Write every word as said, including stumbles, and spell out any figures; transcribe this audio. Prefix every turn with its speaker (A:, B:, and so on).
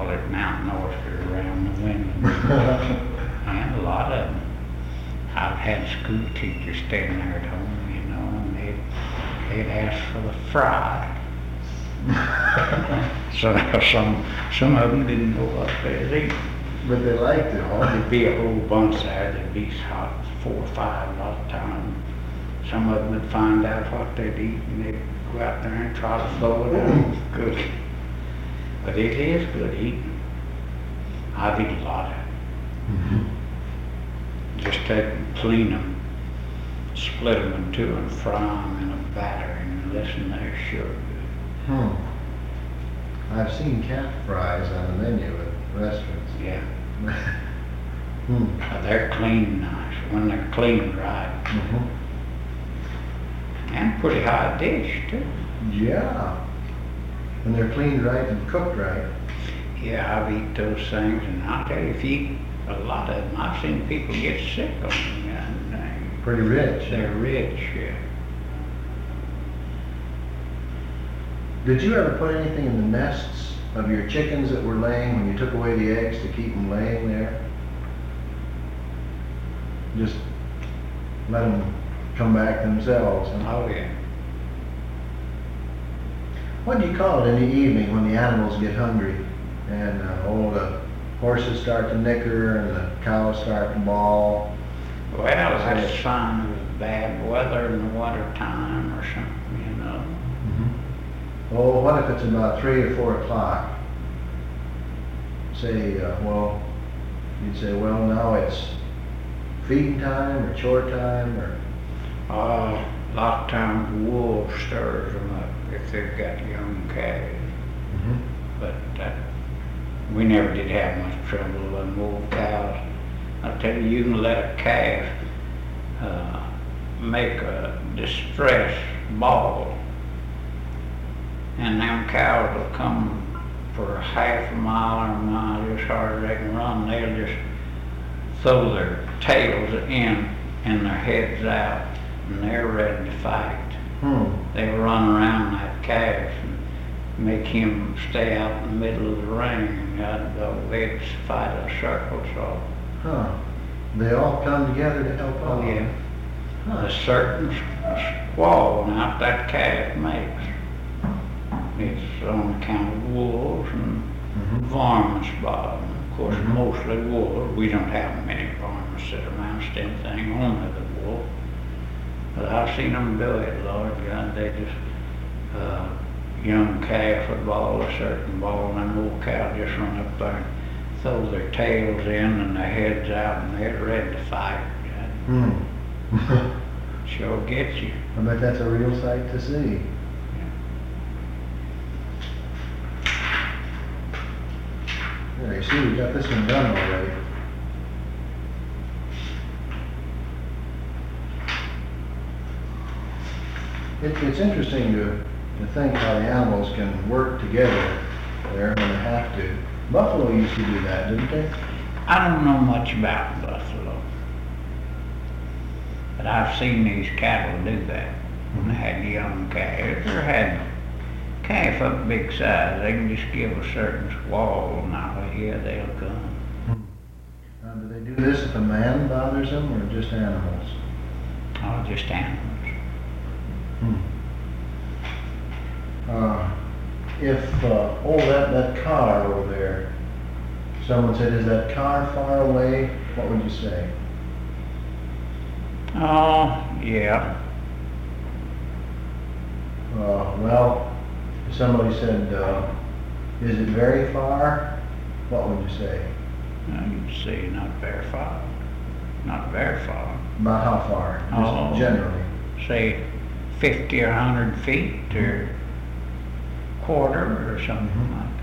A: call it Mountain Oyster around the window. And a lot of them. I've had school teachers standing there at home, you know, and they'd, they'd ask for the fry. So some, some of them didn't know what they was eating.
B: But they liked it, huh?
A: There'd be a whole bunch there, there'd be hot four or five a lot of time. Some of them would find out what they'd eat and they'd go out there and try to throw it out. Good. But it is good eating. I've eaten a lot of it.
B: Mm-hmm.
A: Just take them, clean them, split them in two and fry them in a batter and listen, they're sure good.
B: Hmm. I've seen cat fries on the menu at restaurants.
A: Yeah.
B: Hmm.
A: Uh, They're clean nice, when they're cleaned right.
B: Mm-hmm.
A: And pretty high dish too.
B: Yeah. When they're cleaned right and cooked right.
A: Yeah, I've eaten those things and I'll tell you, if you eat a lot of them, I've seen people get sick on them. And they,
B: Pretty rich.
A: they're rich, yeah.
B: Did you ever put anything in the nests of your chickens that were laying when you took away the eggs to keep them laying there? Just let them come back themselves. Huh?
A: Oh yeah.
B: What do you call it in the evening when the animals get hungry and uh, all the horses start to nicker and the cows start to bawl?
A: Well, that's a sign of bad weather in the winter time or something, you know.
B: Mm-hmm. Oh, what if it's about three or four o'clock? Say, uh, well, you'd say, well, now it's feeding time or chore time or...
A: Uh, a lot of times the wolf stirs them up if they've got young calves.
B: Mm-hmm.
A: But uh, we never did have much trouble with wolf cows. I tell you, you can let a calf uh, make a distress bawl, and them cows will come for half a mile or a mile as hard as they can run. They'll just throw their tails in and their heads out, and they're ready to fight.
B: Hmm.
A: They'll run around that calf and make him stay out in the middle of the ring, and uh, the legs fight a circle. So,
B: Huh. They all come together to help out.
A: oh yeah,
B: Huh.
A: a certain squall now that calf makes. It's on account of wolves and
B: Mm-hmm.
A: varmints, Bob. Of course,
B: Mhm.
A: mostly wolves. We don't have many varmints that amount to anything on the wolf. But I've seen them do it, Lord God. They just, uh, young calf would bawl a certain ball, and an old cow just run up there and throw their tails in and their heads out, and they're ready to fight. God.
B: Hmm.
A: Sure gets you.
B: I bet that's a real sight to see. There, you see, we got this one done already. It, it's interesting to, to think how the animals can work together there when they have to. Buffalo used to do that, didn't they?
A: I don't know much about buffalo, but I've seen these cattle do that when they had young calves or had calf up big size. They can just give a certain squall, and now here they'll come.
B: Now, do they do this if a man bothers them or just animals?
A: Oh, just animals.
B: Hmm. Uh, if, uh, oh, that, that car over there, someone said, is that car far away? What would you say?
A: Oh, yeah.
B: Uh, well, if somebody said, uh, is it very far? What would you say?
A: Now you'd say not very far. Not very far.
B: About how far? Just
A: Oh.
B: generally.
A: Say fifty or a hundred feet or quarter or something
B: Mhm.
A: like